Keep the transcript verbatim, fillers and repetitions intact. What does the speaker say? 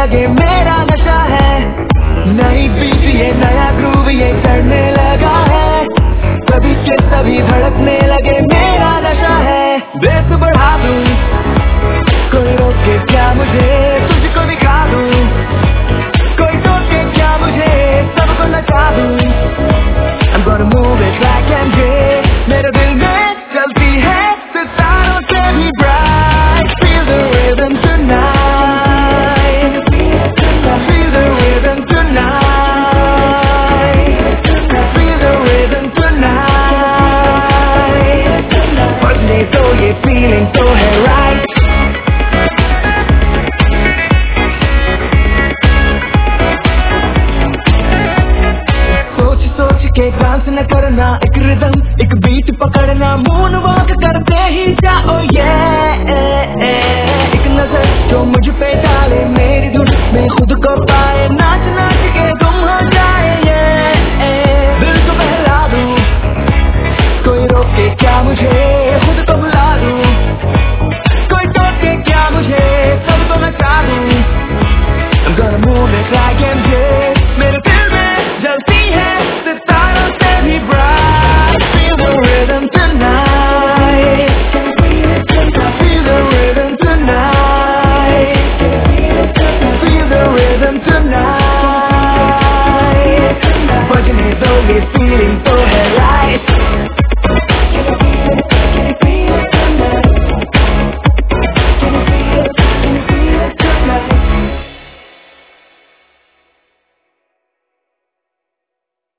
लगे मेरा नशा है। नई बीट ये नया ग्रूव ये चढ़ने लगा है। सभी के सभी धड़कने लगे मेरा नशा है। बेस बढ़ा दूं कोई रोके क्या मुझे, तुझको दिखा दूं कोई टोके क्या मुझे, सबको नचा दूं। I'm gonna move it like M J, मेरे दिल में चलती है सितारों से भी bright। Feel the rhythm tonight, feel the rhythm tonight, feel the rhythm tonight। बदले तो ये feeling तो है right। के डांस न करना, एक रिदम एक बीट पकड़ना, मून वॉक करते ही जाओ ये। एक नजर जो मुझ पे डाले मेरी धुन में खुद